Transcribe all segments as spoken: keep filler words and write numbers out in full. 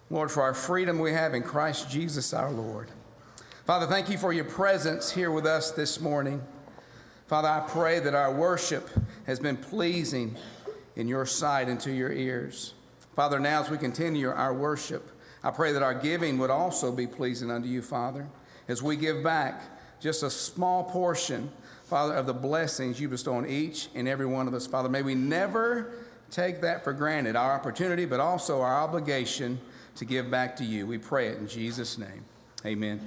Lord, for our freedom we have in Christ Jesus our Lord. Father, thank you for your presence here with us this morning. Father, I pray that our worship has been pleasing in your sight and to your ears. Father, now as we continue our worship, I pray that our giving would also be pleasing unto you, Father, as we give back just a small portion, Father, of the blessings you bestow on each and every one of us. Father, may we never take that for granted, our opportunity, but also our obligation to give back to you. We pray it in Jesus' name. Amen.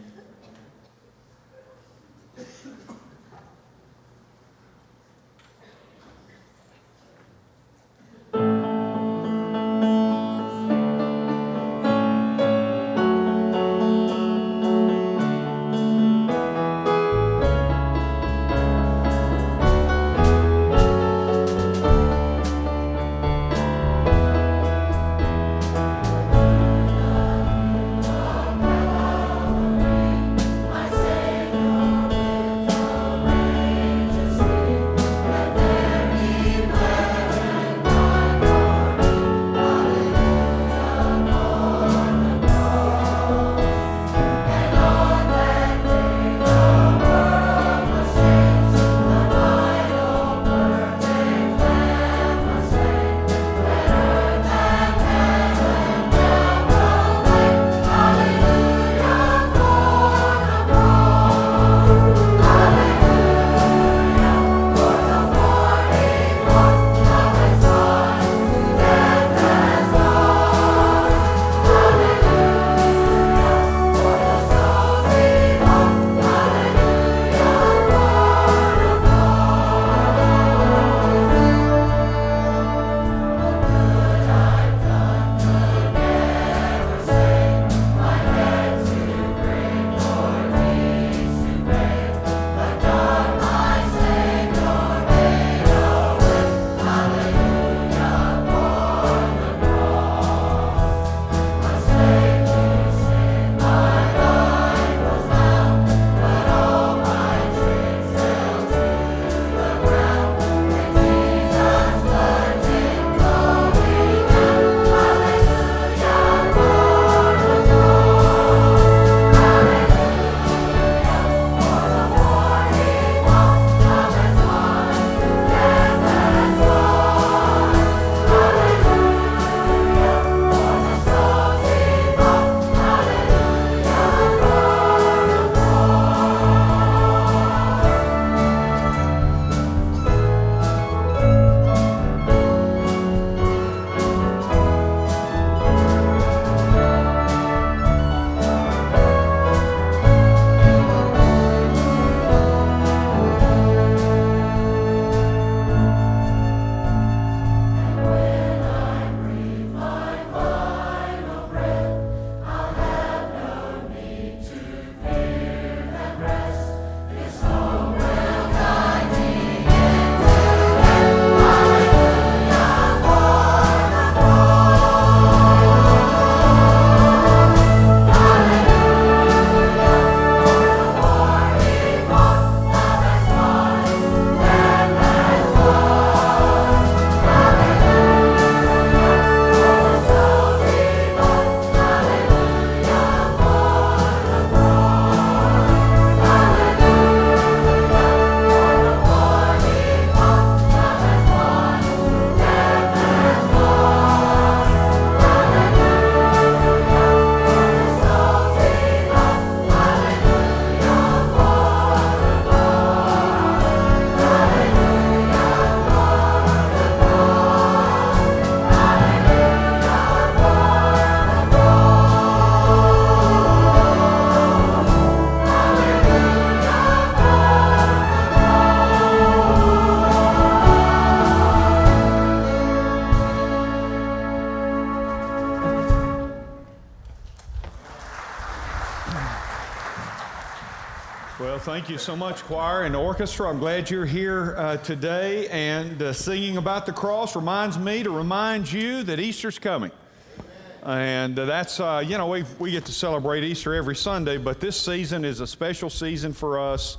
Well, thank you so much, choir and orchestra. I'm glad you're here uh, today. And uh, singing about the cross reminds me to remind you that Easter's coming. And uh, that's, uh, you know, we, we get to celebrate Easter every Sunday, but this season is a special season for us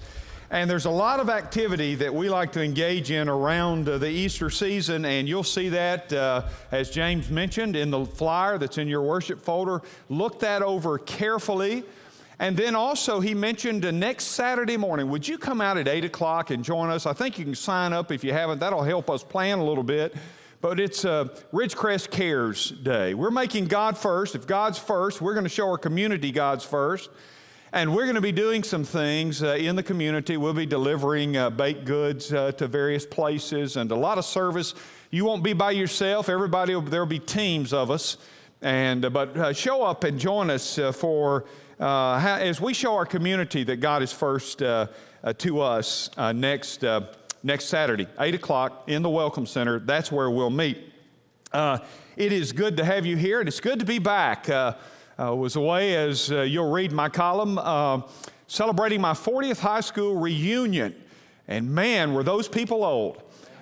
And there's a lot of activity that we like to engage in around uh, the Easter season, and you'll see that, uh, as James mentioned, in the flyer that's in your worship folder. Look that over carefully. And then also he mentioned uh, next Saturday morning, would you come out at eight o'clock and join us? I think you can sign up if you haven't. That'll help us plan a little bit. But it's uh, Ridgecrest Cares Day. We're making God first. If God's first, we're going to show our community God's first. And we're going to be doing some things uh, in the community. We'll be delivering uh, baked goods uh, to various places and a lot of service. You won't be by yourself. Everybody, will, there'll be teams of us. And uh, But uh, show up and join us uh, for, uh, how, as we show our community that God is first uh, uh, to us uh, next, uh, next Saturday, eight o'clock in the Welcome Center. That's where we'll meet. Uh, it is good to have you here, and it's good to be back. Uh, Uh, was away, as uh, you'll read my column, uh, celebrating my fortieth high school reunion. And man, were those people old.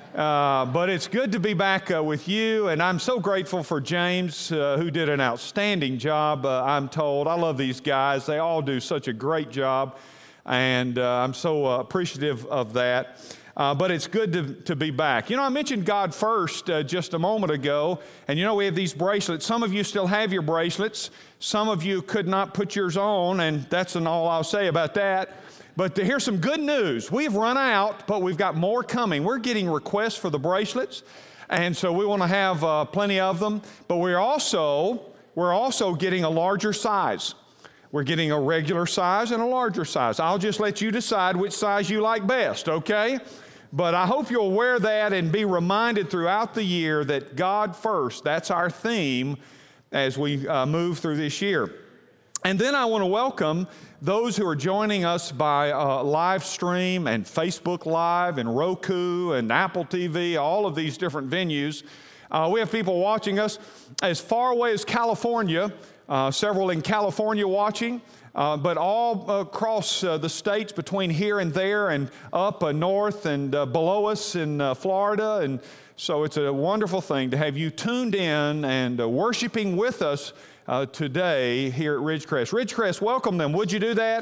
Uh, but it's good to be back uh, with you, and I'm so grateful for James, uh, who did an outstanding job, uh, I'm told. I love these guys. They all do such a great job, and uh, I'm so uh, appreciative of that. Uh, but it's good to, to be back. You know, I mentioned God first uh, just a moment ago, and you know, we have these bracelets. Some of you still have your bracelets. Some of you could not put yours on, and that's an all I'll say about that. But to here's some good news. We've run out, but we've got more coming. We're getting requests for the bracelets, and so we want to have uh, plenty of them. But we're also, we're also getting a larger size. We're getting a regular size and a larger size. I'll just let you decide which size you like best, okay? But I hope you'll wear that and be reminded throughout the year that God first, that's our theme as we uh, move through this year. And then I want to welcome those who are joining us by uh, live stream and Facebook Live and Roku and Apple T V, all of these different venues. Uh, we have people watching us as far away as California, uh, several in California watching. Uh, but all across uh, the states between here and there and up uh, north and uh, below us in uh, Florida. And so it's a wonderful thing to have you tuned in and uh, worshiping with us uh, today here at Ridgecrest. Ridgecrest, welcome them. Would you do that?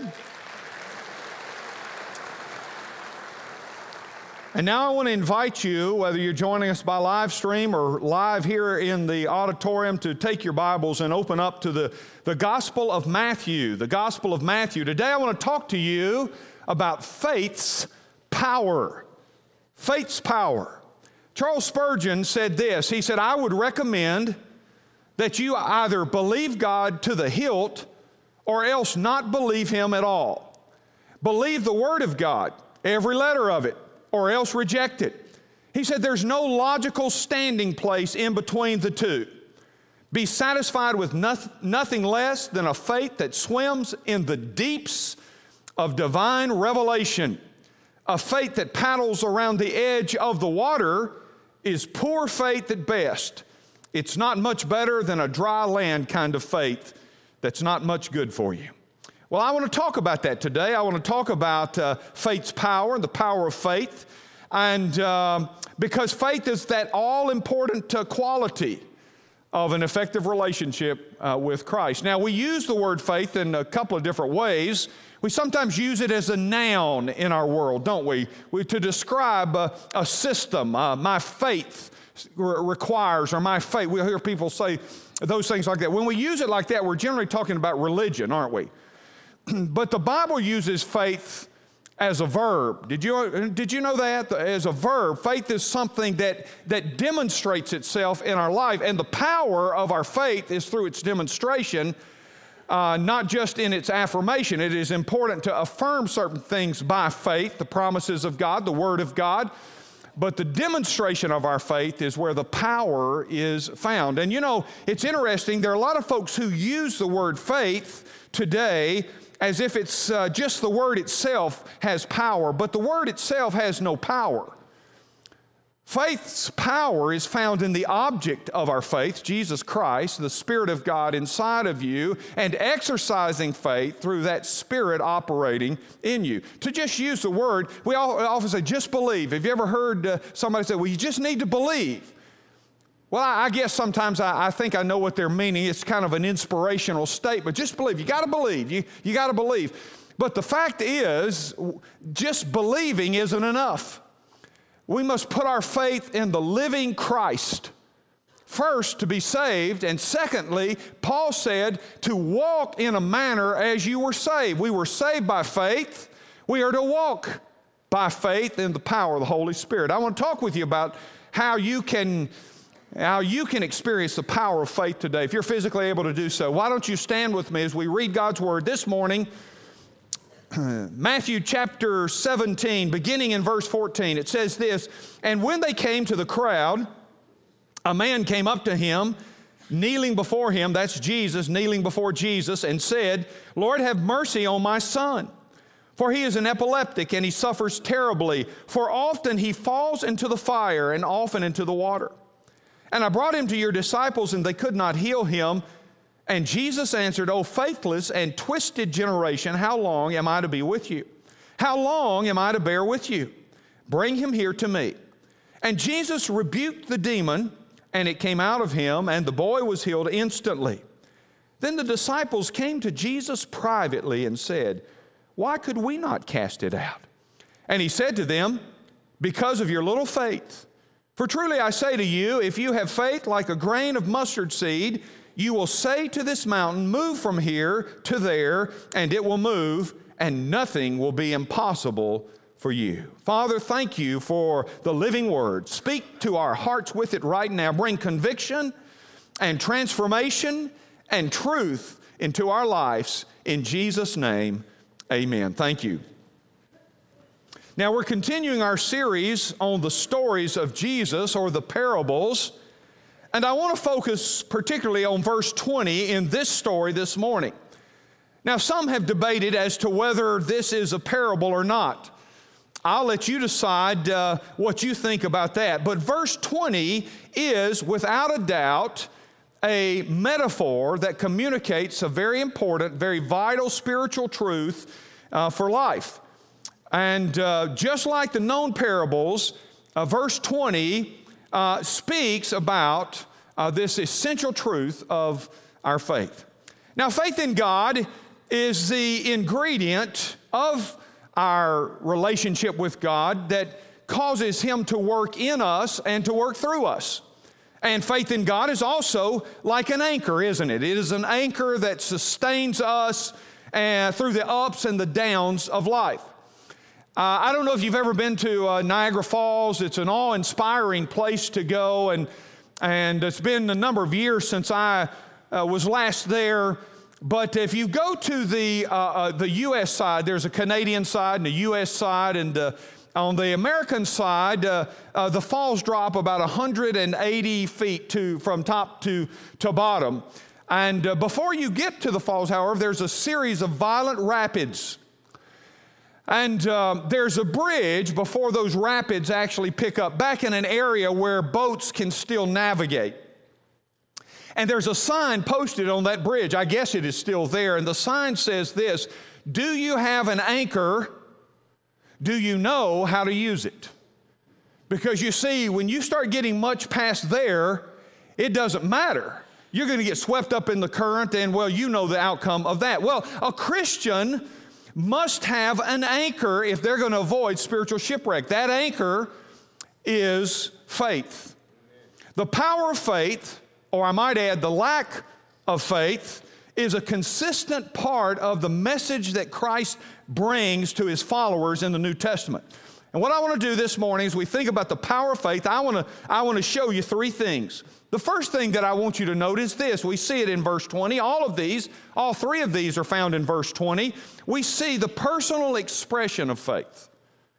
And now I want to invite you, whether you're joining us by live stream or live here in the auditorium, to take your Bibles and open up to the, the Gospel of Matthew. The Gospel of Matthew. Today I want to talk to you about faith's power. Faith's power. Charles Spurgeon said this. He said, I would recommend that you either believe God to the hilt or else not believe Him at all. Believe the Word of God, every letter of it, or else reject it. He said there's no logical standing place in between the two. Be satisfied with noth- nothing less than a faith that swims in the deeps of divine revelation. A faith that paddles around the edge of the water is poor faith at best. It's not much better than a dry land kind of faith that's not much good for you. Well, I want to talk about that today. I want to talk about uh, faith's power, the power of faith, and uh, because faith is that all-important uh, quality of an effective relationship uh, with Christ. Now, we use the word faith in a couple of different ways. We sometimes use it as a noun in our world, don't we? we to describe uh, a system. Uh, my faith re- requires, or my faith. We hear people say those things like that. When we use it like that, we're generally talking about religion, aren't we? But the Bible uses faith as a verb. Did you, did you know that? As a verb, faith is something that, that demonstrates itself in our life, and the power of our faith is through its demonstration, uh, not just in its affirmation. It is important to affirm certain things by faith, the promises of God, the Word of God, but the demonstration of our faith is where the power is found. And you know, it's interesting, there are a lot of folks who use the word faith today as if it's uh, just the word itself has power, but the word itself has no power. Faith's power is found in the object of our faith, Jesus Christ, the Spirit of God inside of you, and exercising faith through that Spirit operating in you. To just use the word, we all often say, just believe. Have you ever heard uh, somebody say, well, you just need to believe? Well, I guess sometimes I, I think I know what they're meaning. It's kind of an inspirational statement. Just believe. You got to believe. You, you got to believe. But the fact is, just believing isn't enough. We must put our faith in the living Christ. First, to be saved, and secondly, Paul said, to walk in a manner as you were saved. We were saved by faith. We are to walk by faith in the power of the Holy Spirit. I want to talk with you about how you can, how you can experience the power of faith today, if you're physically able to do so. Why don't you stand with me as we read God's Word this morning? Matthew chapter seventeen, beginning in verse fourteen. It says this, "And when they came to the crowd, a man came up to him, kneeling before him," that's Jesus, kneeling before Jesus, "and said, 'Lord, have mercy on my son, for he is an epileptic, and he suffers terribly. For often he falls into the fire, and often into the water. And I brought him to your disciples, and they could not heal him.' And Jesus answered, 'O faithless and twisted generation, how long am I to be with you? How long am I to bear with you? Bring him here to me.' And Jesus rebuked the demon, and it came out of him, and the boy was healed instantly. Then the disciples came to Jesus privately and said, 'Why could we not cast it out?' And he said to them, 'Because of your little faith. For truly I say to you, if you have faith like a grain of mustard seed, you will say to this mountain, move from here to there, and it will move, and nothing will be impossible for you.'" Father, thank you for the living word. Speak to our hearts with it right now. Bring conviction and transformation and truth into our lives. In Jesus' name, amen. Thank you. Now we're continuing our series on the stories of Jesus, or the parables. And I want to focus particularly on verse twenty in this story this morning. Now, some have debated as to whether this is a parable or not. I'll let you decide uh, what you think about that. But verse twenty is, without a doubt, a metaphor that communicates a very important, very vital spiritual truth uh, for life. And uh, just like the known parables, uh, verse twenty uh, speaks about uh, this essential truth of our faith. Now, faith in God is the ingredient of our relationship with God that causes Him to work in us and to work through us. And faith in God is also like an anchor, isn't it? It is an anchor that sustains us uh, through the ups and the downs of life. Uh, I don't know if you've ever been to uh, Niagara Falls. It's an awe-inspiring place to go, and, and it's been a number of years since I uh, was last there. But if you go to the, uh, uh, the U S side, there's a Canadian side and a U S side, and uh, on the American side, uh, uh, the falls drop about one hundred eighty feet to, from top to, to bottom. And uh, before you get to the falls, however, there's a series of violent rapids. And uh, there's a bridge before those rapids actually pick up, back in an area where boats can still navigate. And there's a sign posted on that bridge. I guess it is still there. And the sign says this: "Do you have an anchor? Do you know how to use it?" Because you see, when you start getting much past there, it doesn't matter. You're going to get swept up in the current, and, well, you know the outcome of that. Well, a Christian must have an anchor if they're going to avoid spiritual shipwreck. That anchor is faith. The power of faith, or I might add, the lack of faith, is a consistent part of the message that Christ brings to His followers in the New Testament. And what I want to do this morning, as we think about the power of faith, I want to, I want to show you three things. The first thing that I want you to note is this. We see it in verse twenty. All of these, all three of these are found in verse twenty. We see the personal expression of faith.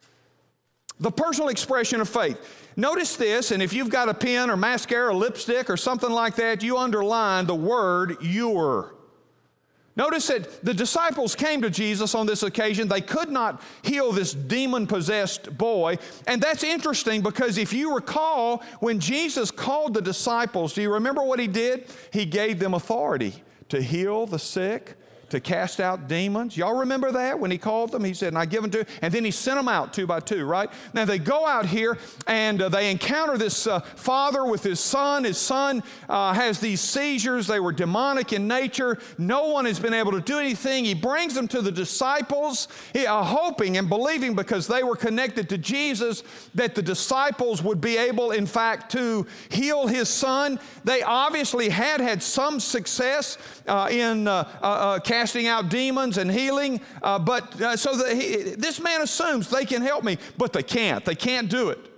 The personal expression of faith. Notice this, and if you've got a pen or mascara or lipstick or something like that, you underline the word "your." Notice that the disciples came to Jesus on this occasion. They could not heal this demon-possessed boy. And that's interesting because if you recall, when Jesus called the disciples, do you remember what He did? He gave them authority to heal the sick, to cast out demons. Y'all remember that when he called them? He said, and I give them to you. And then he sent them out two by two, right? Now they go out here and uh, they encounter this uh, father with his son. His son uh, has these seizures. They were demonic in nature. No one has been able to do anything. He brings them to the disciples, he, uh, hoping and believing, because they were connected to Jesus, that the disciples would be able, in fact, to heal his son. They obviously had had some success uh, in uh, uh, uh, casting out demons and healing, uh, but uh, so that he, this man assumes they can help me, but they can't. They can't do it.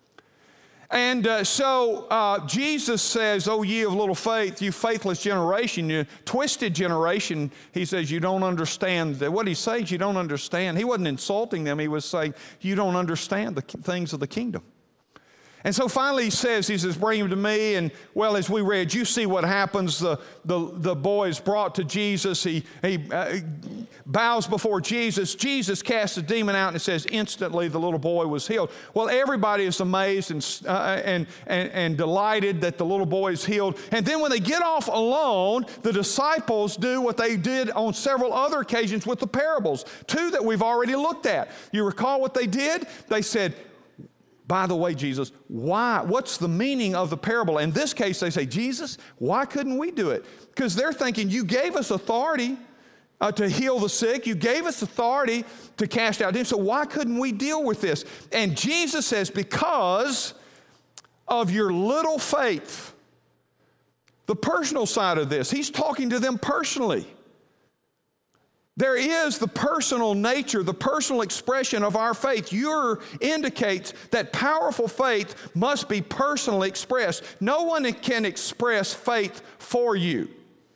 And uh, so uh, Jesus says, "Oh, ye of little faith, you faithless generation, you twisted generation." He says, "You don't understand." What he says, you don't understand. He wasn't insulting them. He was saying, you don't understand the things of the kingdom. And so finally he says, he says, bring him to me. And well, as we read, you see what happens. The, the, the boy is brought to Jesus. He, he uh, bows before Jesus. Jesus casts the demon out, and it says instantly the little boy was healed. Well, everybody is amazed and, uh, and, and, and delighted that the little boy is healed. And then when they get off alone, the disciples do what they did on several other occasions with the parables, two that we've already looked at. You recall what they did? They said, by the way, Jesus, why? What's the meaning of the parable? In this case, they say, Jesus, why couldn't we do it? Because they're thinking, you gave us authority uh, to heal the sick. You gave us authority to cast out demons. So why couldn't we deal with this? And Jesus says, because of your little faith. The personal side of this, he's talking to them personally. There is the personal nature, the personal expression of our faith. Your indicates that powerful faith must be personally expressed. No one can express faith for you.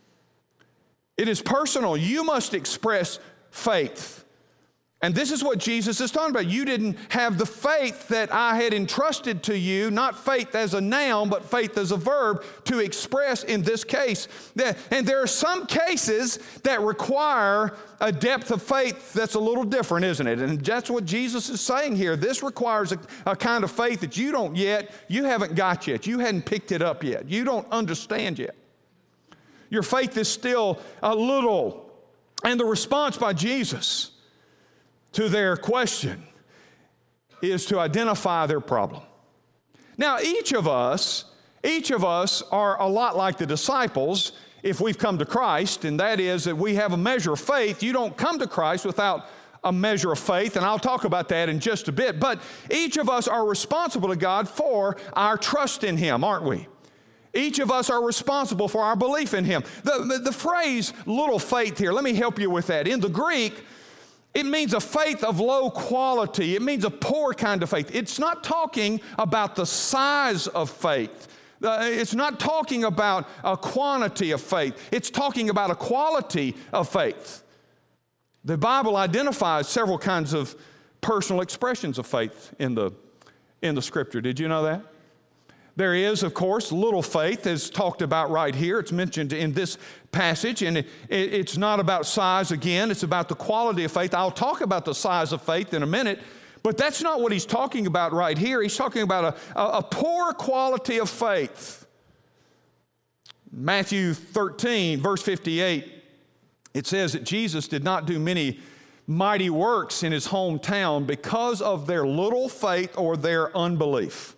It is personal. You must express faith. And this is what Jesus is talking about. You didn't have the faith that I had entrusted to you, not faith as a noun, but faith as a verb, to express in this case. And there are some cases that require a depth of faith that's a little different, isn't it? And that's what Jesus is saying here. This requires a, a kind of faith that you don't yet, you haven't got yet. You hadn't picked it up yet. You don't understand yet. Your faith is still a little. And the response by Jesus to their question is to identify their problem. Now, each of us, each of us are a lot like the disciples if we've come to Christ, and that is that we have a measure of faith. You don't come to Christ without a measure of faith, and I'll talk about that in just a bit. But each of us are responsible to God for our trust in Him, aren't we? Each of us are responsible for our belief in Him. The, the, the phrase little faith here, let me help you with that. In the Greek, it means a faith of low quality. It means a poor kind of faith. It's not talking about the size of faith. Uh, it's not talking about a quantity of faith. It's talking about a quality of faith. The Bible identifies several kinds of personal expressions of faith in the, in the Scripture. Did you know that? There is, of course, little faith as talked about right here. It's mentioned in this passage, and it, it, it's not about size again. It's about the quality of faith. I'll talk about the size of faith in a minute, but that's not what he's talking about right here. He's talking about a, a, a poor quality of faith. Matthew thirteen, verse fifty-eight, it says that Jesus did not do many mighty works in his hometown because of their little faith or their unbelief.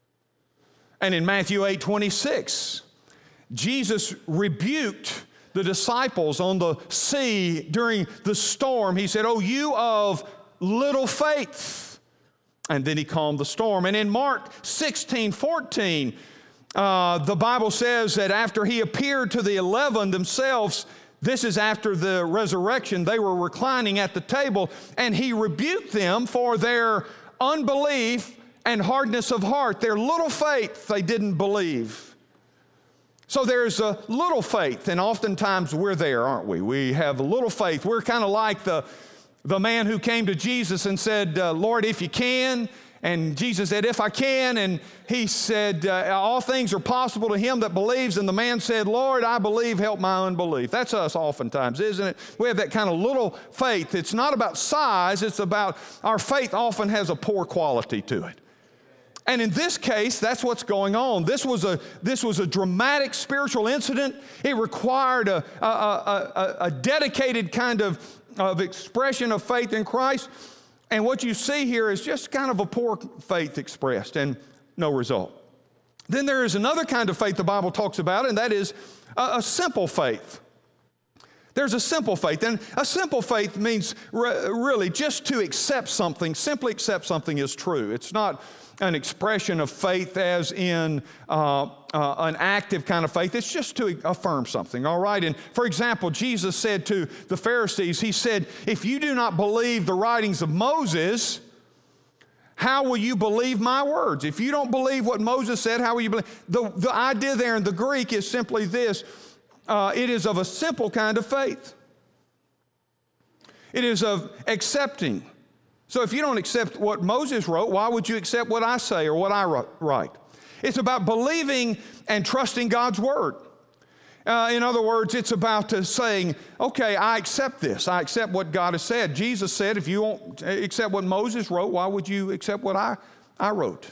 And in Matthew eight twenty-six, Jesus rebuked the disciples on the sea during the storm. He said, "Oh, you of little faith." And then he calmed the storm. And in Mark sixteen fourteen, uh, the Bible says that after he appeared to the eleven themselves, this is after the resurrection, they were reclining at the table, and he rebuked them for their unbelief and hardness of heart, their little faith. They didn't believe. So there's a little faith, and oftentimes we're there, aren't we? We have a little faith. We're kind of like the, the man who came to Jesus and said, uh, Lord, if you can. And Jesus said, if I can. And he said, uh, all things are possible to him that believes. And the man said, Lord, I believe, help my unbelief. That's us oftentimes, isn't it? We have that kind of little faith. It's not about size. It's about our faith often has a poor quality to it. And in this case, that's what's going on. This was a, this was a dramatic spiritual incident. It required a, a, a, a, a dedicated kind of, of expression of faith in Christ. And what you see here is just kind of a poor faith expressed and no result. Then there is another kind of faith the Bible talks about, and that is a, a simple faith. There's a simple faith, and a simple faith means re- really just to accept something, simply accept something is true. It's not an expression of faith as in uh, uh, an active kind of faith. It's just to affirm something, all right? And for example, Jesus said to the Pharisees, he said, if you do not believe the writings of Moses, how will you believe my words? If you don't believe what Moses said, how will you believe? The, the idea there in the Greek is simply this. Uh, it is of a simple kind of faith. It is of accepting. So if you don't accept what Moses wrote, why would you accept what I say or what I write? It's about believing and trusting God's word. Uh, in other words, it's about uh, saying, okay, I accept this. I accept what God has said. Jesus said, if you won't accept what Moses wrote, why would you accept what I, I wrote?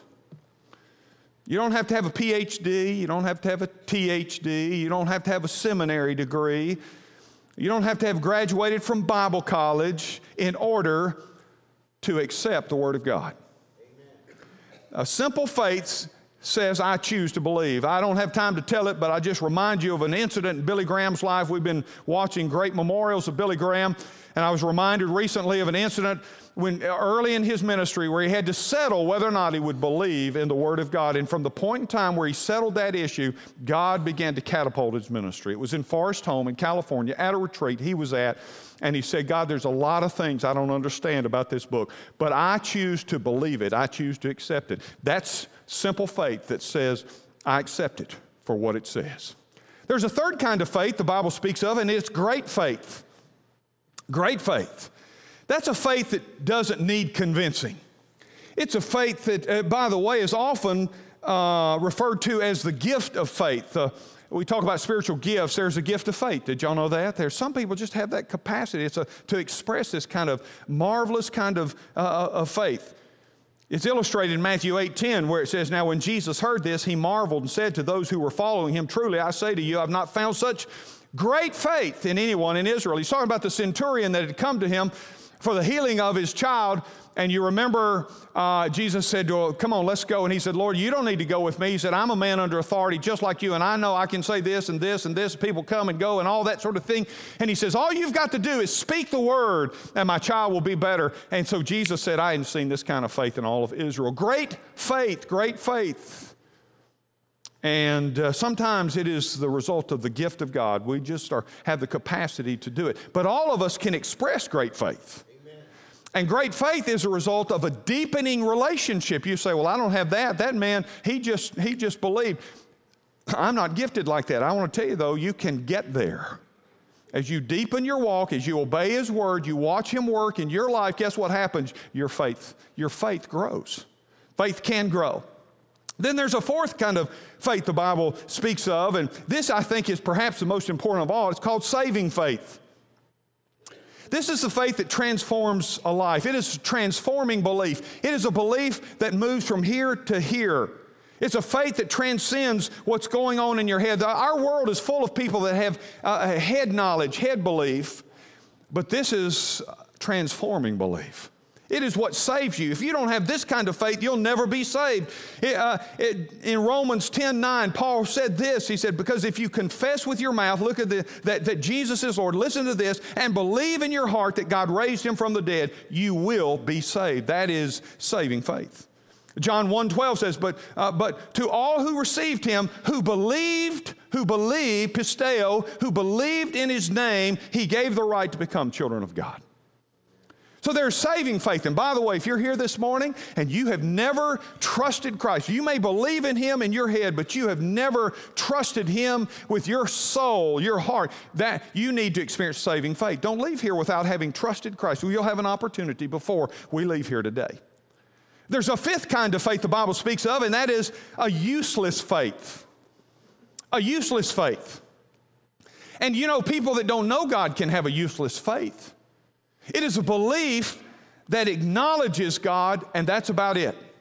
You don't have to have a P H D. You don't have to have a T H D. You don't have to have a seminary degree. You don't have to have graduated from Bible college in order to accept the Word of God. Amen. A simple faith says, I choose to believe. I don't have time to tell it, but I just remind you of an incident in Billy Graham's life. We've been watching great memorials of Billy Graham, and I was reminded recently of an incident when early in his ministry where he had to settle whether or not he would believe in the Word of God. And from the point in time where he settled that issue, God began to catapult his ministry. It was in Forest Home in California at a retreat he was at. And he said, God, there's a lot of things I don't understand about this book, but I choose to believe it. I choose to accept it. That's simple faith that says, I accept it for what it says. There's a third kind of faith the Bible speaks of, and it's great faith. Great faith. That's a faith that doesn't need convincing. It's a faith that, uh, by the way, is often uh, referred to as the gift of faith. Uh, we talk about spiritual gifts. There's a gift of faith. Did y'all know that? There's some people just have that capacity. It's a, to express this kind of marvelous kind of, uh, of faith. It's illustrated in Matthew eight ten where it says, now when Jesus heard this, he marveled and said to those who were following him, truly I say to you, I've not found such great faith in anyone in Israel. He's talking about the centurion that had come to him for the healing of his child. And you remember uh, Jesus said to him, come on, let's go. And he said, Lord, you don't need to go with me. He said, I'm a man under authority just like you. And I know I can say this and this and this. People come and go and all that sort of thing. And he says, all you've got to do is speak the word and my child will be better. And so Jesus said, I hadn't seen this kind of faith in all of Israel. Great faith, great faith. And uh, sometimes it is the result of the gift of God. We just are, have the capacity to do it. But all of us can express great faith. And great faith is a result of a deepening relationship. You say, well, I don't have that. That man, he just, he just believed. I'm not gifted like that. I want to tell you, though, you can get there. As you deepen your walk, as you obey his word, you watch him work in your life, guess what happens? Your faith, your faith grows. Faith can grow. Then there's a fourth kind of faith the Bible speaks of, and this, I think, is perhaps the most important of all. It's called saving faith. This is the faith that transforms a life. It is transforming belief. It is a belief that moves from here to here. It's a faith that transcends what's going on in your head. Our world is full of people that have uh, head knowledge, head belief, but this is transforming belief. It is what saves you. If you don't have this kind of faith, you'll never be saved. It, uh, it, in Romans ten nine, Paul said this. He said, because if you confess with your mouth, look at the, that, that Jesus is Lord, listen to this, and believe in your heart that God raised him from the dead, you will be saved. That is saving faith. John one twelve says, but, uh, but to all who received him, who believed, who believed, pisteo, who believed in his name, he gave the right to become children of God. So there's saving faith. And by the way, if you're here this morning and you have never trusted Christ, you may believe in him in your head, but you have never trusted him with your soul, your heart, that you need to experience saving faith. Don't leave here without having trusted Christ. You'll have an opportunity before we leave here today. There's a fifth kind of faith the Bible speaks of, and that is a useless faith. A useless faith. And you know, people that don't know God can have a useless faith. It is a belief that acknowledges God, and that's about it.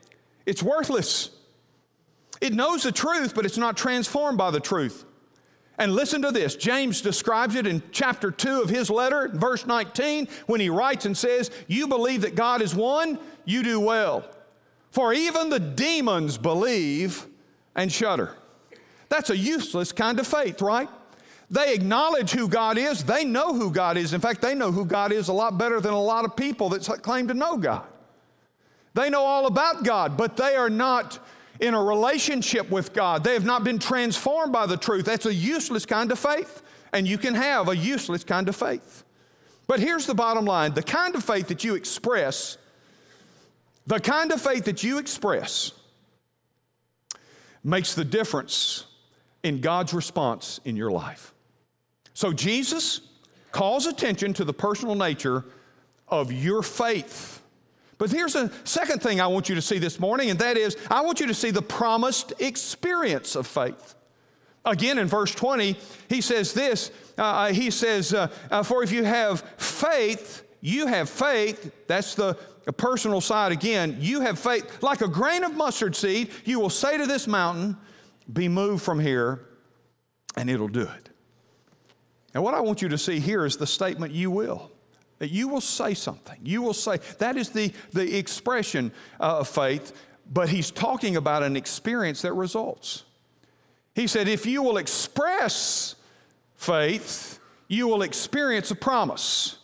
It's worthless. It knows the truth, but it's not transformed by the truth. And listen to this. James describes it in chapter two of his letter, verse nineteen, when he writes and says, you believe that God is one, you do well. For even the demons believe and shudder. That's a useless kind of faith, right? They acknowledge who God is. They know who God is. In fact, they know who God is a lot better than a lot of people that claim to know God. They know all about God, but they are not in a relationship with God. They have not been transformed by the truth. That's a useless kind of faith, and you can have a useless kind of faith. But here's the bottom line. The kind of faith that you express, the kind of faith that you express makes the difference in God's response in your life. So Jesus calls attention to the personal nature of your faith. But here's a second thing I want you to see this morning, and that is I want you to see the promised experience of faith. Again, in verse twenty, he says this, uh, he says, uh, uh, for if you have faith, you have faith, that's the personal side again, you have faith, like a grain of mustard seed, you will say to this mountain, be moved from here, and it'll do it. And what I want you to see here is the statement, you will. That you will say something. You will say, that is the, the expression uh, of faith, but he's talking about an experience that results. He said, if you will express faith, you will experience a promise.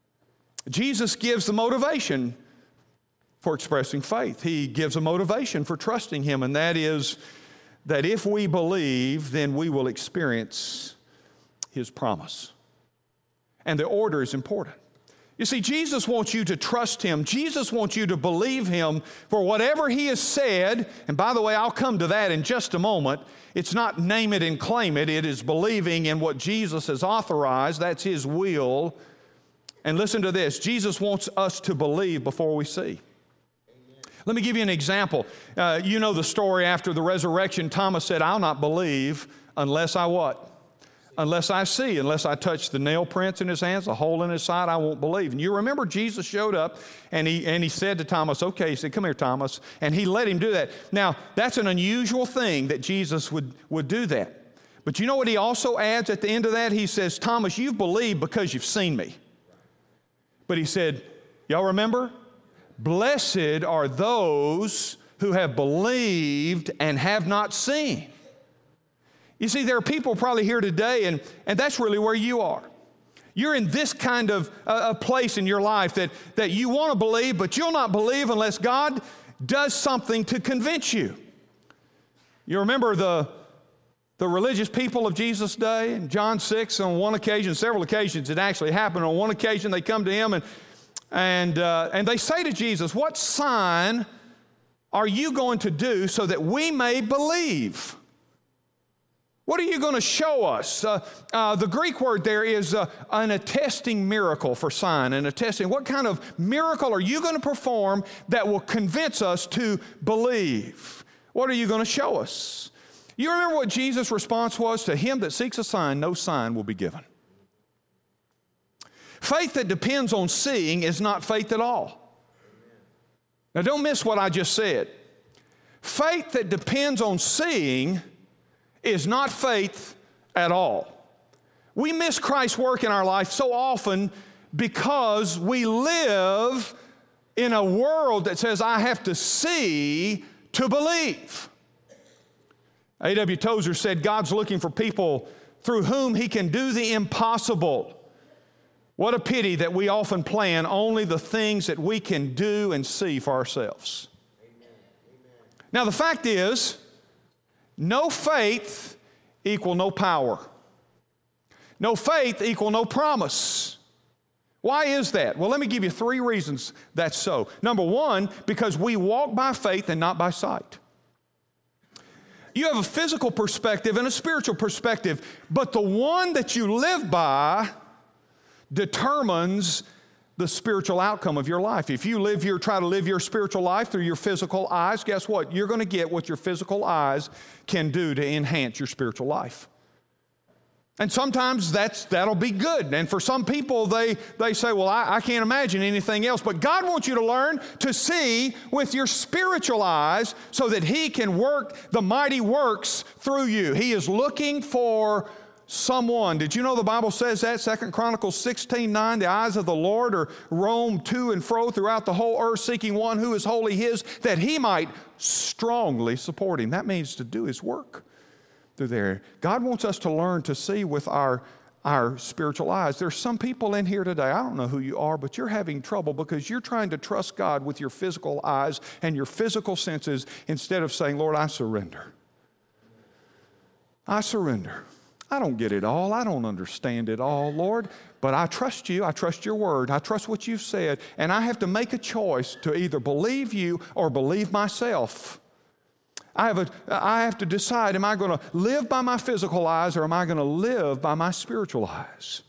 Jesus gives the motivation for expressing faith. He gives a motivation for trusting him, and that is that if we believe, then we will experience his promise. And the order is important. You see, Jesus wants you to trust him. Jesus wants you to believe him for whatever he has said. And by the way, I'll come to that in just a moment. It's not name it and claim it. It is believing in what Jesus has authorized. That's his will. And listen to this. Jesus wants us to believe before we see. Let me give you an example. Uh, you know the story after the resurrection. Thomas said, I'll not believe unless I what? Unless I see, unless I touch the nail prints in his hands, the hole in his side, I won't believe. And you remember Jesus showed up and he, and he said to Thomas, okay, he said, come here, Thomas. And he let him do that. Now, that's an unusual thing that Jesus would, would do that. But you know what he also adds at the end of that? He says, Thomas, you've believed because you've seen me. But he said, y'all remember? Blessed are those who have believed and have not seen. You see, there are people probably here today, and, and that's really where you are. You're in this kind of uh, a place in your life that, that you want to believe, but you'll not believe unless God does something to convince you. You remember the, the religious people of Jesus' day in John six, on one occasion, several occasions it actually happened. On one occasion they come to him and, and, uh, and they say to Jesus, what sign are you going to do so that we may believe? What are you going to show us? Uh, uh, the Greek word there is uh, an attesting miracle for sign, an attesting. What kind of miracle are you going to perform that will convince us to believe? What are you going to show us? You remember what Jesus' response was? To him that seeks a sign, no sign will be given. Faith that depends on seeing is not faith at all. Now don't miss what I just said. Faith that depends on seeing is not faith at all. We miss Christ's work in our life so often because we live in a world that says, I have to see to believe. A W Tozer said, God's looking for people through whom he can do the impossible. What a pity that we often plan only the things that we can do and see for ourselves. Amen. Amen. Now the fact is, no faith equal no power. No faith equal no promise. Why is that? Well, let me give you three reasons that's so. Number one, because we walk by faith and not by sight. You have a physical perspective and a spiritual perspective, but the one that you live by determines the spiritual outcome of your life. If you live your, try to live your spiritual life through your physical eyes, guess what? You're going to get what your physical eyes can do to enhance your spiritual life. And sometimes that's, that'll be good. And for some people, they, they say, well, I, I can't imagine anything else. But God wants you to learn to see with your spiritual eyes so that He can work the mighty works through you. He is looking for someone. Did you know the Bible says that? Second Chronicles sixteen nine, the eyes of the Lord are roam to and fro throughout the whole earth, seeking one who is wholly His, that He might strongly support Him. That means to do His work through there. God wants us to learn to see with our, our spiritual eyes. There's some people in here today, I don't know who you are, but you're having trouble because you're trying to trust God with your physical eyes and your physical senses instead of saying, Lord, I surrender. I surrender. I don't get it all. I don't understand it all, Lord, but I trust you. I trust your word. I trust what you've said, and I have to make a choice to either believe you or believe myself. I have, a, I have to decide, am I going to live by my physical eyes or am I going to live by my spiritual eyes?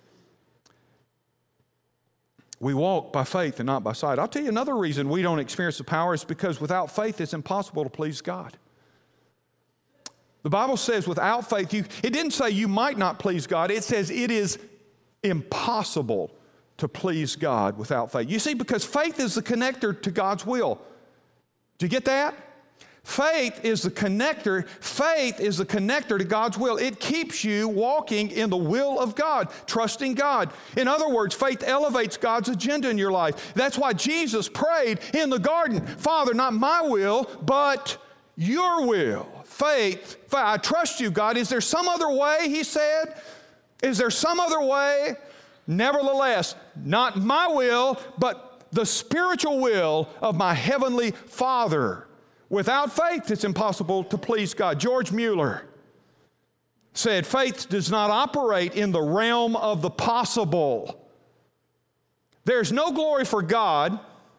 We walk by faith and not by sight. I'll tell you another reason we don't experience the power is because without faith it's impossible to please God. The Bible says without faith, you, it didn't say you might not please God. It says it is impossible to please God without faith. You see, because faith is the connector to God's will. Do you get that? Faith is the connector. Faith is the connector to God's will. It keeps you walking in the will of God, trusting God. In other words, faith elevates God's agenda in your life. That's why Jesus prayed in the garden, Father, not my will, but your will. Faith, I trust you, God. Is there some other way, he said? Is there some other way? Nevertheless, not my will, but the spiritual will of my heavenly Father. Without faith, it's impossible to please God. George Mueller said, faith does not operate in the realm of the possible. There's no glory for God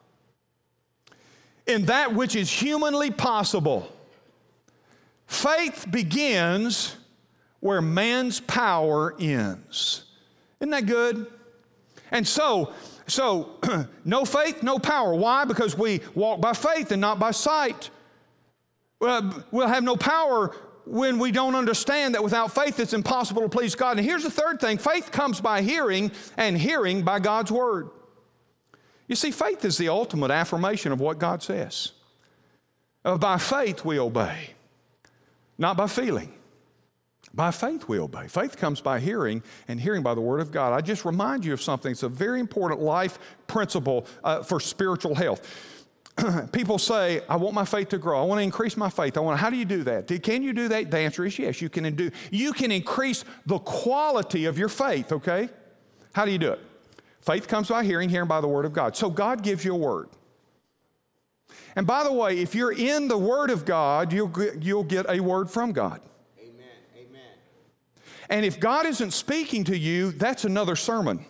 in that which is humanly possible. Faith begins where man's power ends. Isn't that good? And so, so no faith, no power. Why? Because we walk by faith and not by sight. We'll have no power when we don't understand that without faith it's impossible to please God. And here's the third thing. Faith comes by hearing, and hearing by God's word. You see, faith is the ultimate affirmation of what God says. Uh, by faith we obey, not by feeling. By faith we obey. Faith comes by hearing, and hearing by the word of God. I just remind you of something. It's a very important life principle uh, for spiritual health. People say, I want my faith to grow. I want to increase my faith. I want to, how do you do that? Can you do that? The answer is yes, you can do. You can increase the quality of your faith, okay? How do you do it? Faith comes by hearing, hearing by the word of God. So God gives you a word. And by the way, if you're in the word of God, you'll get, you'll get a word from God. Amen. Amen. And if God isn't speaking to you, that's another sermon.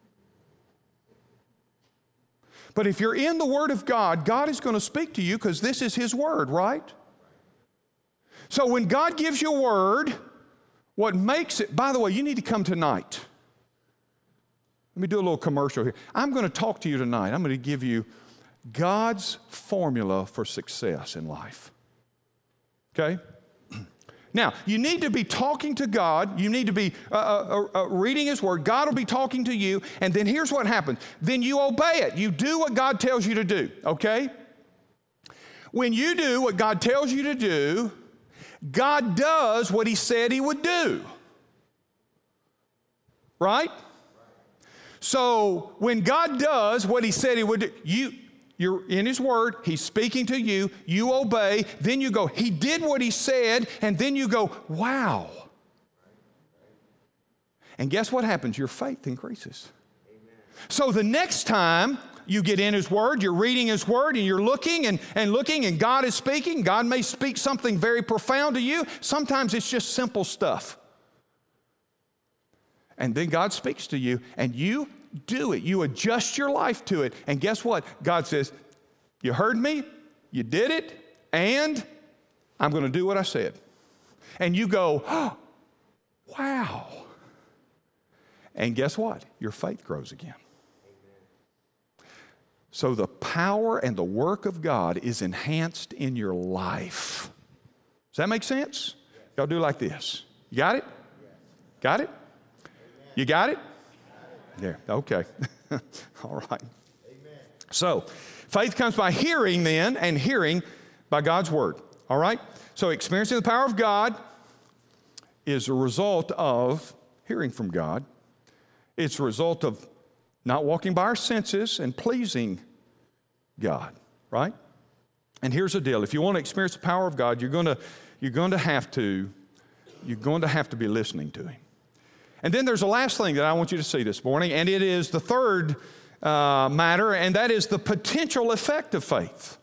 But if you're in the Word of God, God is going to speak to you because this is His Word, right? So when God gives you a word, what makes it, by the way, you need to come tonight. Let me do a little commercial here. I'm going to talk to you tonight. I'm going to give you God's formula for success in life. Okay? Now, you need to be talking to God. You need to be uh, uh, uh, reading His Word. God will be talking to you. And then here's what happens. Then you obey it. You do what God tells you to do, okay? When you do what God tells you to do, God does what He said He would do. Right? So when God does what He said He would do, you... You're in His Word, He's speaking to you, you obey, then you go, He did what He said, and then you go, wow. And guess what happens? Your faith increases. Amen. So the next time you get in His Word, you're reading His Word, and you're looking and, and looking, and God is speaking. God may speak something very profound to you. Sometimes it's just simple stuff. And then God speaks to you, and you do it. You adjust your life to it. And guess what? God says, you heard me, you did it, and I'm going to do what I said. And you go, oh, wow. And guess what? Your faith grows again. Amen. So the power and the work of God is enhanced in your life. Does that make sense? Y'all do like this. You got it? Got it? You got it? There, okay. All right. So, faith comes by hearing then, and hearing by God's word. All right? So, experiencing the power of God is a result of hearing from God. It's a result of not walking by our senses and pleasing God, right? And here's the deal. If you want to experience the power of God, you're going to, you're going to have to, you're going to have to be listening to Him. And then there's a last thing that I want you to see this morning, and it is the third uh, matter, and that is the potential effect of faith.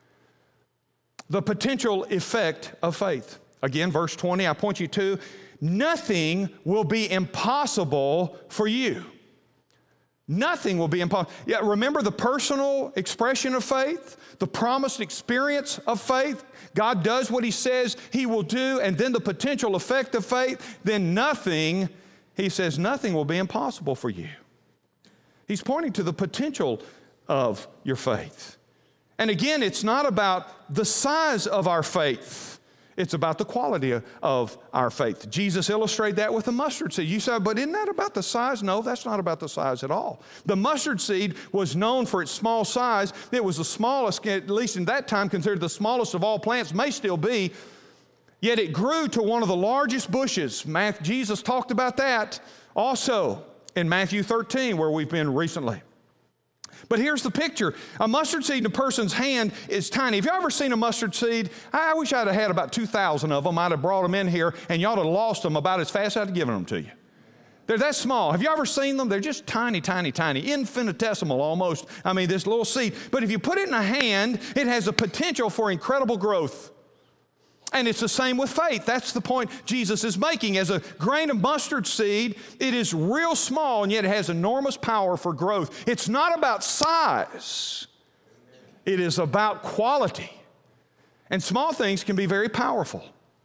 The potential effect of faith. Again, verse twenty, I point you to, nothing will be impossible for you. Nothing will be impossible. Yeah, remember the personal expression of faith, the promised experience of faith. God does what He says He will do, and then the potential effect of faith, then nothing, He says, nothing will be impossible for you. He's pointing to the potential of your faith. And again, it's not about the size of our faith. It's about the quality of, of our faith. Jesus illustrated that with the mustard seed. You say, but isn't that about the size? No, that's not about the size at all. The mustard seed was known for its small size. It was the smallest, at least in that time, considered the smallest of all plants, may still be. Yet it grew to one of the largest bushes. Jesus talked about that also in Matthew thirteen, where we've been recently. But here's the picture. A mustard seed in a person's hand is tiny. Have you ever seen a mustard seed? I wish I'd have had about two thousand of them. I'd have brought them in here, and y'all would have lost them about as fast as I'd have given them to you. They're that small. Have you ever seen them? They're just tiny, tiny, tiny, infinitesimal almost. I mean, this little seed. But if you put it in a hand, it has a potential for incredible growth. And it's the same with faith. That's the point Jesus is making. As a grain of mustard seed, it is real small, and yet it has enormous power for growth. It's not about size. It is about quality. And small things can be very powerful.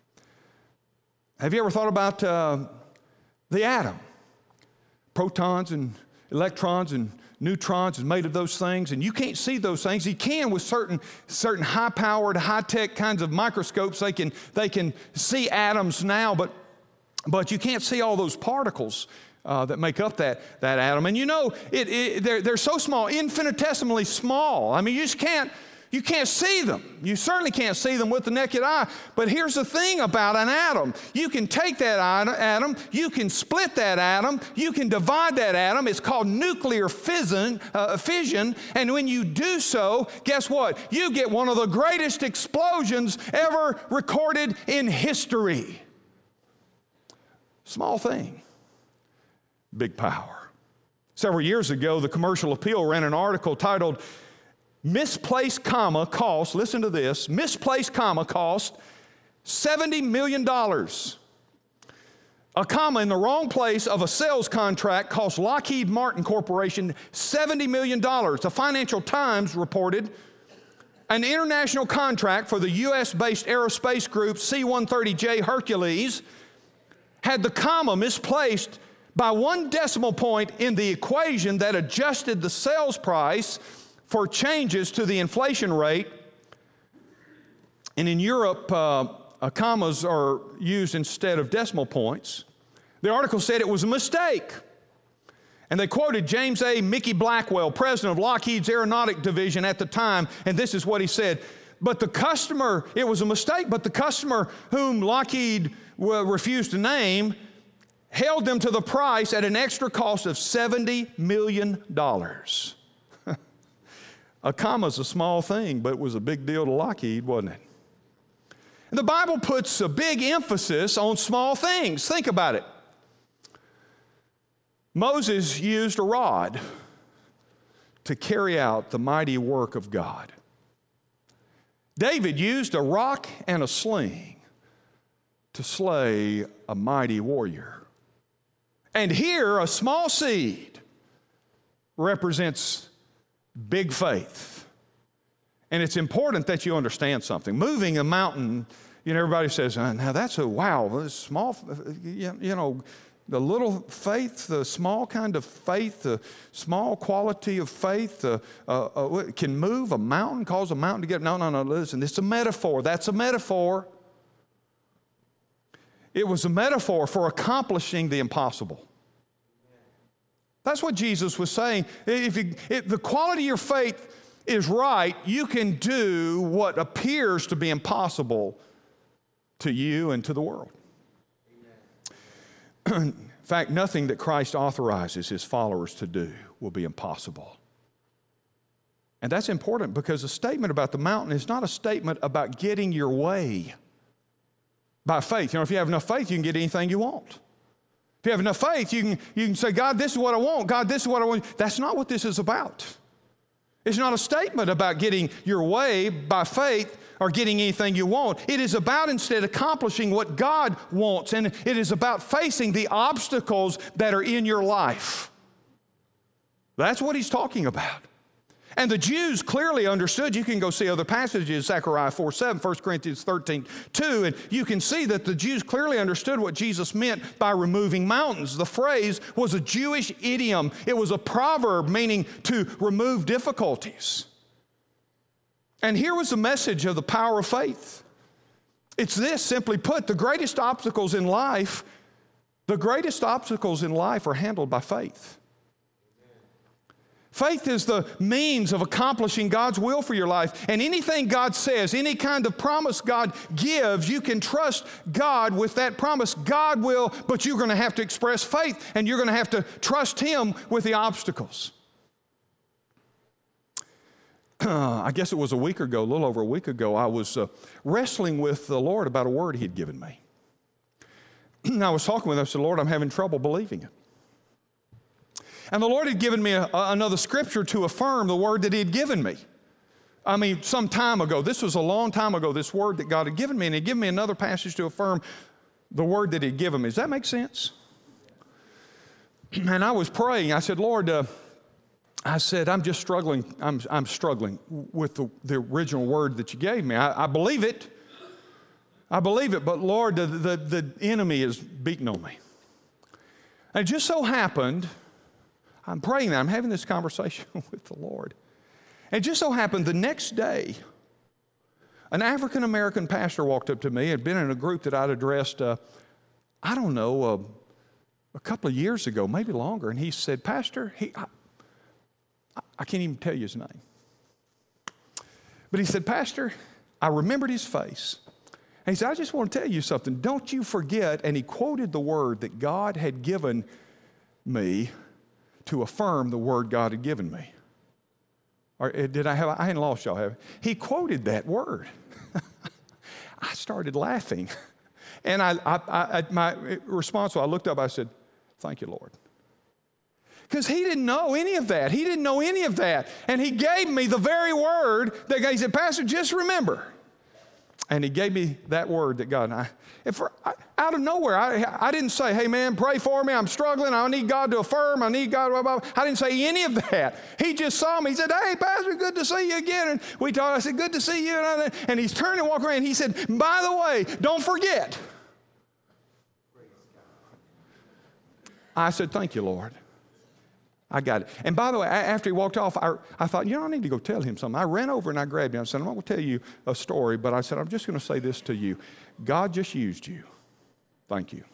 Have you ever thought about uh, the atom? Protons and electrons and neutrons is made of those things, and you can't see those things. You can with certain certain high-powered, high-tech kinds of microscopes. They can they can see atoms now, but but you can't see all those particles uh, that make up that that atom. And you know, it, it they're they're so small, infinitesimally small. I mean, you just can't. You can't see them. You certainly can't see them with the naked eye. But here's the thing about an atom. You can take that atom, you can split that atom, you can divide that atom. It's called nuclear fission, uh, fission. And when you do so, guess what? You get one of the greatest explosions ever recorded in history. Small thing, big power. Several years ago, the Commercial Appeal ran an article titled, Misplaced comma cost, listen to this, misplaced comma cost seventy million dollars. A comma in the wrong place of a sales contract cost Lockheed Martin Corporation seventy million dollars. The Financial Times reported an international contract for the U S-based aerospace group C one thirty J Hercules had the comma misplaced by one decimal point in the equation that adjusted the sales price for changes to the inflation rate. And in Europe, uh, uh, commas are used instead of decimal points. The article said it was a mistake. And they quoted James A. Mickey Blackwell, president of Lockheed's Aeronautic Division at the time, and this is what he said. But the customer, it was a mistake, but the customer whom Lockheed uh, refused to name held them to the price at an extra cost of seventy million dollars. A comma's a small thing, but it was a big deal to Lockheed, wasn't it? And the Bible puts a big emphasis on small things. Think about it. Moses used a rod to carry out the mighty work of God. David used a rock and a sling to slay a mighty warrior. And here, a small seed represents big faith. And it's important that you understand something. Moving a mountain, you know, everybody says, oh, now that's a wow, this small, you know, the little faith, the small kind of faith, the small quality of faith uh, uh, uh, can move a mountain, cause a mountain to get, no, no, no, listen, it's a metaphor. That's a metaphor. It was a metaphor for accomplishing the impossible. That's what Jesus was saying. If, you, if the quality of your faith is right, you can do what appears to be impossible to you and to the world. In fact, nothing that Christ authorizes his followers to do will be impossible. And that's important because a statement about the mountain is not a statement about getting your way by faith. You know, if you have enough faith, you can get anything you want. If you have enough faith, you can, you can say, God, this is what I want. God, this is what I want. That's not what this is about. It's not a statement about getting your way by faith or getting anything you want. It is about instead accomplishing what God wants, and it is about facing the obstacles that are in your life. That's what he's talking about. And the Jews clearly understood. You can go see other passages, Zechariah four seven, First Corinthians thirteen two, and you can see that the Jews clearly understood what Jesus meant by removing mountains. The phrase was a Jewish idiom. It was a proverb meaning to remove difficulties. And here was the message of the power of faith. It's this, simply put, the greatest obstacles in life, the greatest obstacles in life are handled by faith. Faith is the means of accomplishing God's will for your life. And anything God says, any kind of promise God gives, you can trust God with that promise. God will, but you're going to have to express faith, and you're going to have to trust him with the obstacles. Uh, I guess it was a week ago, a little over a week ago, I was uh, wrestling with the Lord about a word he had given me. And I was talking with him. I said, Lord, I'm having trouble believing it. And the Lord had given me a, a, another scripture to affirm the word that he had given me. I mean, some time ago. This was a long time ago, this word that God had given me. And he'd given me another passage to affirm the word that he'd given me. Does that make sense? And I was praying. I said, Lord, uh, I said, I'm just struggling. I'm, I'm struggling with the, the original word that you gave me. I, I believe it. I believe it. But Lord, the, the, the enemy is beating on me. And it just so happened, I'm praying that. I'm having this conversation with the Lord. And it just so happened the next day, an African-American pastor walked up to me, had been in a group that I'd addressed, uh, I don't know, uh, a couple of years ago, maybe longer. And he said, Pastor, he, I, I can't even tell you his name. But he said, Pastor, I remembered his face. And he said, I just want to tell you something. Don't you forget, and he quoted the word that God had given me to affirm the word God had given me. Or did I have, I hadn't lost y'all, have I? He quoted that word. I started laughing. And I, I, I, my response was, I looked up, I said, thank you, Lord. Because he didn't know any of that. He didn't know any of that. And he gave me the very word that he said, Pastor, just remember. And he gave me that word that God, and I, and for, I, out of nowhere, I, I didn't say, hey man, pray for me, I'm struggling, I need God to affirm, I need God, blah, blah, blah. I didn't say any of that. He just saw me, he said, hey Pastor, good to see you again. And we talked, I said, good to see you. And, I, and he's turned and walked around, and he said, by the way, don't forget. I said, thank you, Lord. I got it. And by the way, after he walked off, I, I thought, you know, I need to go tell him something. I ran over and I grabbed him. I said, I'm not going to tell you a story, but I said, I'm just going to say this to you. God just used you. Thank you.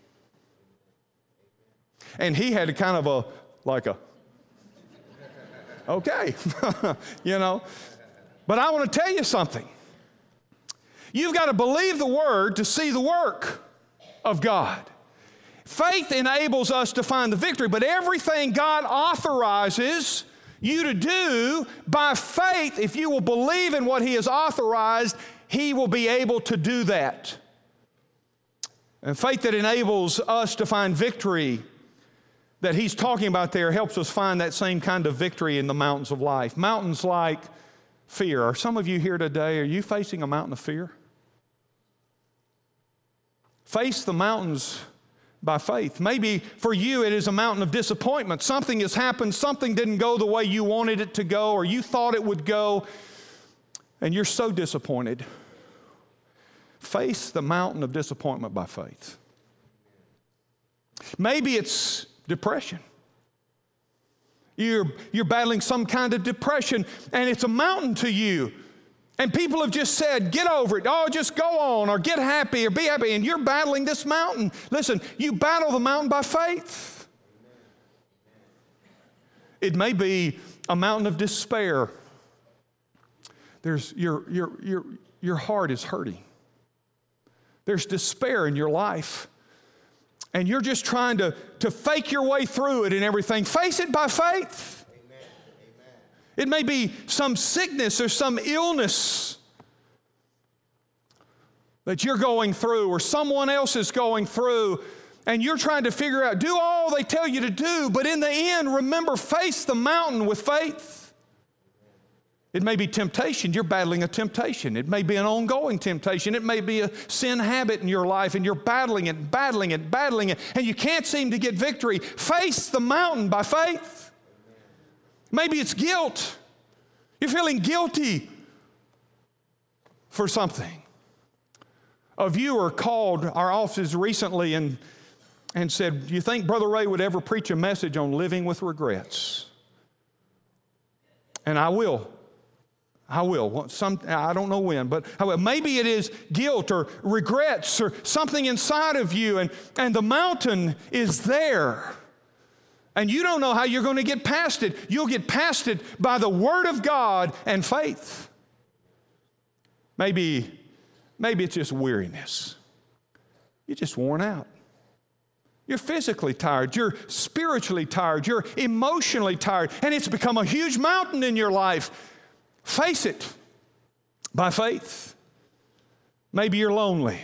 And he had a kind of a, like a, okay, you know. But I want to tell you something. You've got to believe the word to see the work of God. Faith enables us to find the victory, but everything God authorizes you to do by faith, if you will believe in what he has authorized, he will be able to do that. And faith that enables us to find victory that he's talking about there helps us find that same kind of victory in the mountains of life. Mountains like fear. Are some of you here today, are you facing a mountain of fear? Face the mountains by faith. Maybe for you it is a mountain of disappointment. Something has happened, something didn't go the way you wanted it to go or you thought it would go, and you're so disappointed. Face the mountain of disappointment by faith. Maybe it's depression. You're, you're battling some kind of depression, and it's a mountain to you. And people have just said, get over it. Oh, just go on, or get happy, or be happy. And you're battling this mountain. Listen, you battle the mountain by faith. It may be a mountain of despair. There's your, your, your, your heart is hurting. There's despair in your life. And you're just trying to, to fake your way through it and everything. Face it by faith. It may be some sickness or some illness that you're going through or someone else is going through, and you're trying to figure out, do all they tell you to do, but in the end, remember, face the mountain with faith. It may be temptation. You're battling a temptation. It may be an ongoing temptation. It may be a sin habit in your life, and you're battling it, battling it, battling it, and you can't seem to get victory. Face the mountain by faith. Maybe it's guilt. You're feeling guilty for something. A viewer called our offices recently and, and said, do you think Brother Ray would ever preach a message on living with regrets? And I will. I will. Some, I don't know when, but I will. Maybe it is guilt or regrets or something inside of you, and, and the mountain is there. And you don't know how you're going to get past it. You'll get past it by the Word of God and faith. Maybe, maybe it's just weariness. You're just worn out. You're physically tired. You're spiritually tired. You're emotionally tired. And it's become a huge mountain in your life. Face it by faith. Maybe you're lonely.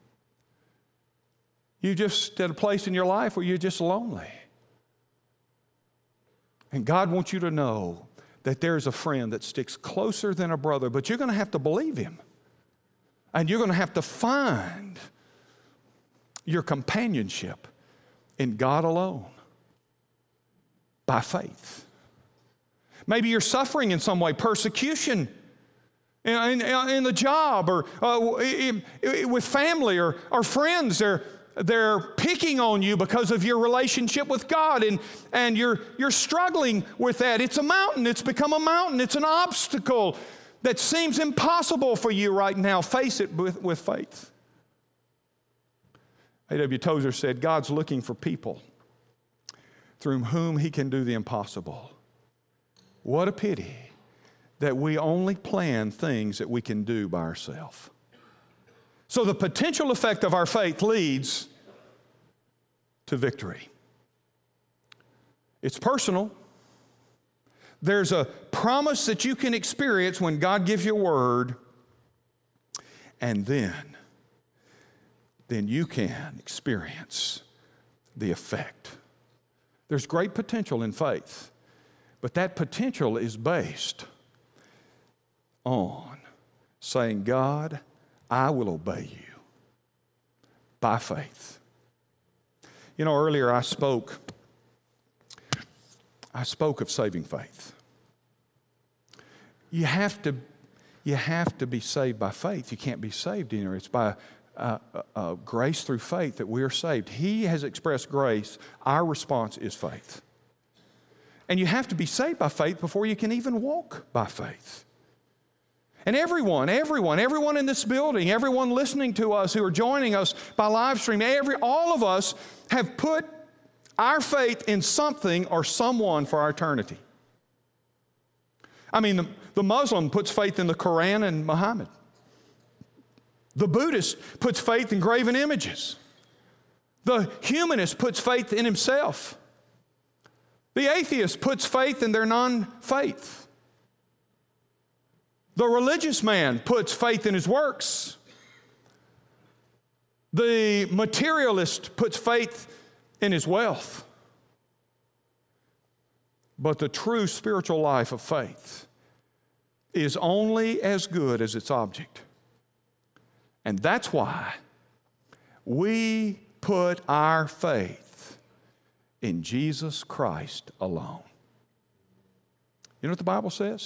You're just at a place in your life where you're just lonely. And God wants you to know that there's a friend that sticks closer than a brother, but you're going to have to believe him. And you're going to have to find your companionship in God alone by faith. Maybe you're suffering in some way, persecution in, in, in the job or uh, in, in, with family or, or friends. They're, they're picking on you because of your relationship with God, and, and you're, you're struggling with that. It's a mountain. It's become a mountain. It's an obstacle that seems impossible for you right now. Face it with, with faith. A W Tozer said, God's looking for people through whom he can do the impossible. What a pity that we only plan things that we can do by ourselves. So the potential effect of our faith leads to victory. It's personal. There's a promise that you can experience when God gives you a word, and then, then you can experience the effect. There's great potential in faith, but that potential is based on saying, God, I will obey you by faith. You know, earlier I spoke, I spoke of saving faith. You have to, you have to be saved by faith. You can't be saved anywhere. It's by uh, uh, grace through faith that we are saved. He has expressed grace. Our response is faith. And you have to be saved by faith before you can even walk by faith. And everyone, everyone, everyone in this building, everyone listening to us who are joining us by live stream, every, all of us have put our faith in something or someone for our eternity. I mean, the, the Muslim puts faith in the Quran and Muhammad. The Buddhist puts faith in graven images. The humanist puts faith in himself. The atheist puts faith in their non-faith. The religious man puts faith in his works. The materialist puts faith in his wealth. But the true spiritual life of faith is only as good as its object. And that's why we put our faith in Jesus Christ alone. You know what the Bible says?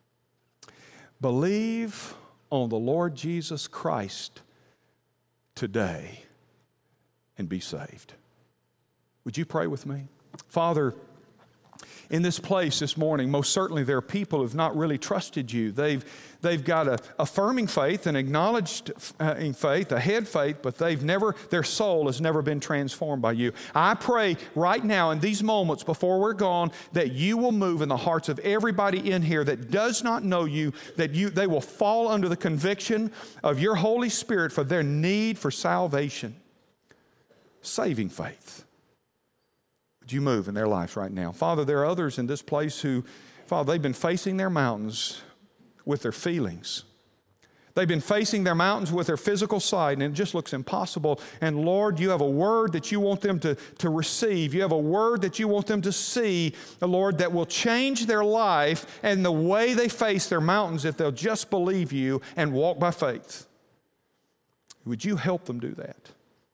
Believe on the Lord Jesus Christ today and be saved. Would you pray with me? Father, In this place this morning, most certainly there are people who have not really trusted you. They've, they've got a affirming faith, an acknowledged uh, faith, a head faith, but they've never, their soul has never been transformed by you. I pray right now in these moments before we're gone that you will move in the hearts of everybody in here that does not know you, that you they will fall under the conviction of your Holy Spirit for their need for salvation. Saving faith. Would you move in their lives right now? Father, there are others in this place who, Father, they've been facing their mountains with their feelings. They've been facing their mountains with their physical side, and it just looks impossible. And Lord, you have a word that you want them to, to receive. You have a word that you want them to see, Lord, that will change their life and the way they face their mountains if they'll just believe you and walk by faith. Would you help them do that?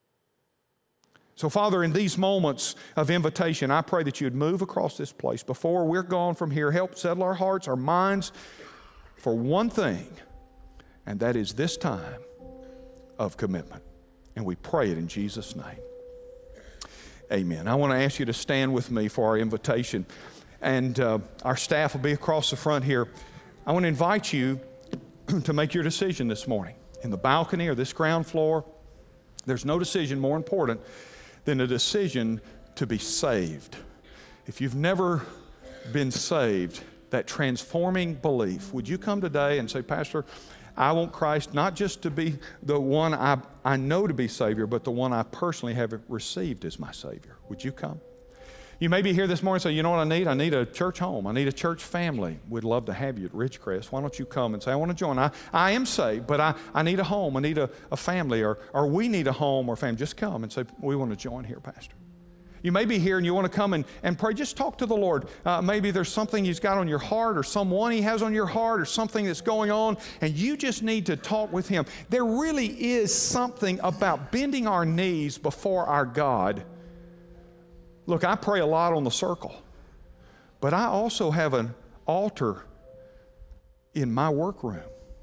So, Father, in these moments of invitation, I pray that you would move across this place. Before we're gone from here, help settle our hearts, our minds for one thing, and that is this time of commitment. And we pray it in Jesus' name. Amen. I want to ask you to stand with me for our invitation. And uh, our staff will be across the front here. I want to invite you to make your decision this morning. In the balcony or this ground floor, there's no decision more important than a decision to be saved. If you've never been saved, that transforming belief, would you come today and say, Pastor, I want Christ not just to be the one I, I know to be Savior, but the one I personally have received as my Savior. Would you come? You may be here this morning and say, you know what I need? I need a church home. I need a church family. We'd love to have you at Ridgecrest. Why don't you come and say, I want to join. I, I am saved, but I, I need a home. I need a, a family, or, or we need a home or family. Just come and say, we want to join here, Pastor. You may be here and you want to come and, and pray. Just talk to the Lord. Uh, maybe there's something He's got on your heart, or someone He has on your heart, or something that's going on, and you just need to talk with Him. There really is something about bending our knees before our God. Look, I pray a lot on the circle, but I also have an altar in my workroom.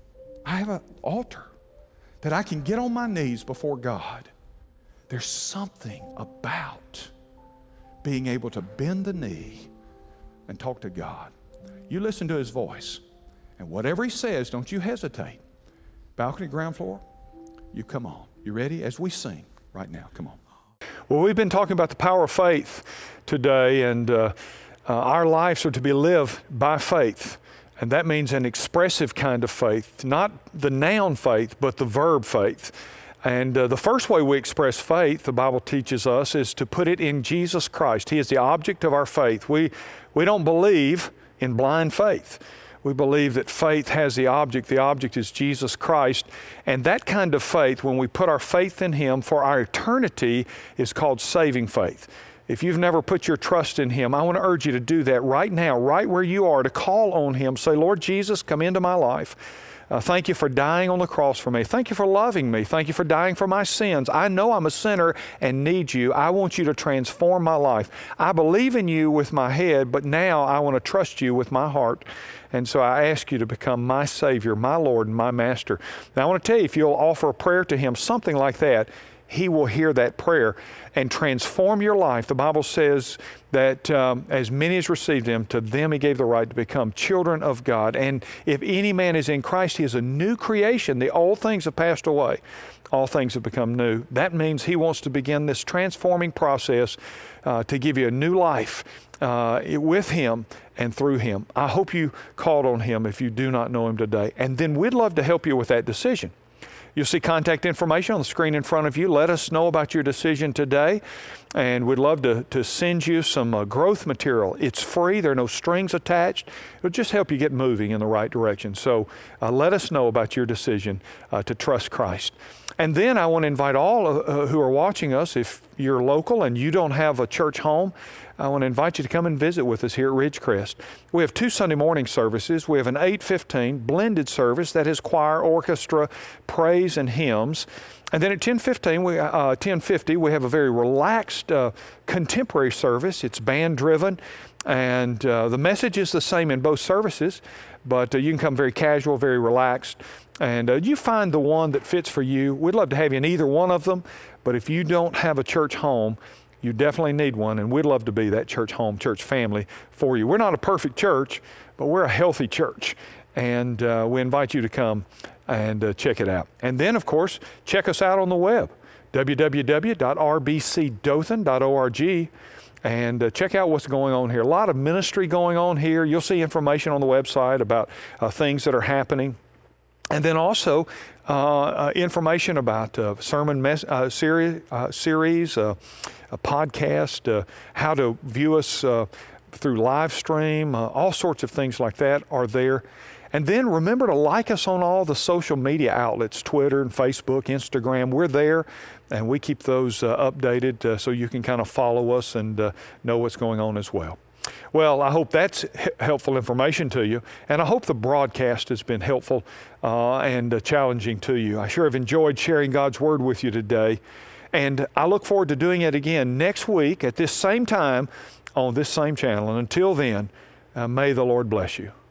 I have an altar that I can get on my knees before God. There's something about being able to bend the knee and talk to God. You listen to His voice, and whatever He says, don't you hesitate. Balcony, ground floor, you come on. You ready? As we sing right now, come on. Well, we've been talking about the power of faith today, and uh, uh, our lives are to be lived by faith. And that means an expressive kind of faith, not the noun faith, but the verb faith. And uh, the first way we express faith, the Bible teaches us, is to put it in Jesus Christ. He is the object of our faith. We, we don't believe in blind faith. We believe that faith has the object. The object is Jesus Christ. And that kind of faith, when we put our faith in Him for our eternity, is called saving faith. If you've never put your trust in Him, I want to urge you to do that right now, right where you are, to call on Him. Say, Lord Jesus, come into my life. Uh, thank you for dying on the cross for me. Thank you for loving me. Thank you for dying for my sins. I know I'm a sinner and need you. I want you to transform my life. I believe in you with my head, but now I want to trust you with my heart. And so I ask you to become my Savior, my Lord, and my Master. Now I want to tell you, if you'll offer a prayer to Him, something like that, He will hear that prayer and transform your life. The Bible says that um, as many as received Him, to them He gave the right to become children of God. And if any man is in Christ, he is a new creation. The old things have passed away. All things have become new. That means He wants to begin this transforming process uh, to give you a new life uh, with Him and through Him. I hope you called on Him if you do not know Him today. And then we'd love to help you with that decision. You'll see contact information on the screen in front of you. Let us know about your decision today, and we'd love to, to send you some uh, growth material. It's free. There are no strings attached. It'll just help you get moving in the right direction. So uh, let us know about your decision uh, to trust Christ. And then I want to invite all uh, who are watching us, if you're local and you don't have a church home, I want to invite you to come and visit with us here at Ridgecrest. We have two Sunday morning services. We have an eight fifteen blended service that has choir, orchestra, praise, and hymns. And then at ten fifteen, we, uh, ten fifty, we have a very relaxed uh, contemporary service. It's band-driven, and uh, the message is the same in both services, but uh, you can come very casual, very relaxed, and uh, you find the one that fits for you. We'd love to have you in either one of them, but if you don't have a church home, you definitely need one, and we'd love to be that church home, church family for you. We're not a perfect church, but we're a healthy church, and uh, we invite you to come and uh, check it out. And then, of course, check us out on the web, w w w dot r b c dothan dot org, and uh, check out what's going on here. A lot of ministry going on here. You'll see information on the website about uh, things that are happening. And then also uh, uh, information about uh, sermon mes- uh, series, uh, series uh, a podcast, uh, how to view us uh, through live stream, uh, all sorts of things like that are there. And then remember to like us on all the social media outlets, Twitter and Facebook, Instagram. We're there, and we keep those uh, updated uh, so you can kind of follow us and uh, know what's going on as well. Well, I hope that's h- helpful information to you, and I hope the broadcast has been helpful uh, and uh, challenging to you. I sure have enjoyed sharing God's Word with you today, and I look forward to doing it again next week at this same time on this same channel. And until then, uh, may the Lord bless you.